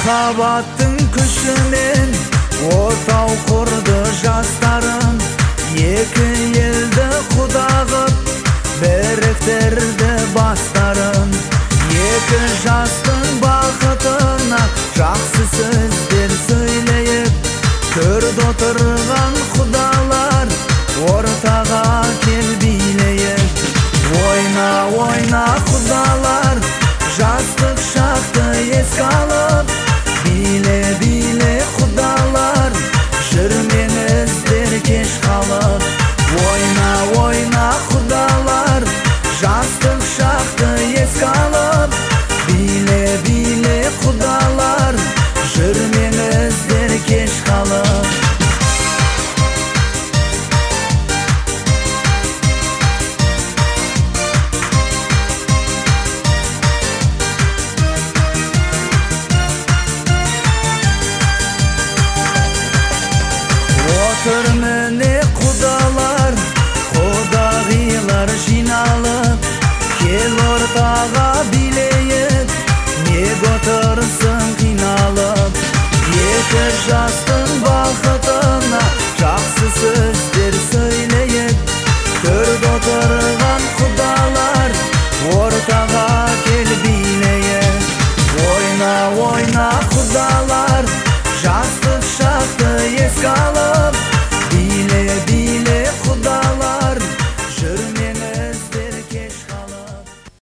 Махаббаттың күшімен отау құрды жастарым, екі елді құда ғып біріктірді бастарым. Екі жастың бақытына жақсы сөздер сөйлейіп, төрде отырған құдалар ортаға кел билейік. Ойна, ойна құдалар, жастық шақты еске алып, биле, биле құдалар, жүрмеңіздер кеш қалып. Ойна, ойна құдалар, жастық шақты еске алып, биле, биле құдалар, жүрмеңіздер кеш қалып. Отыр міне құдалар, құдағилар жиналып, кел ортаға билейік, неге отырсың қиналып. Екі жастың бақытына жақсы сөздер сөйлейік, төрде отырған құдалар ортаға кел билейік. Ойна, ойна құдалар, жастық шақты еске алып,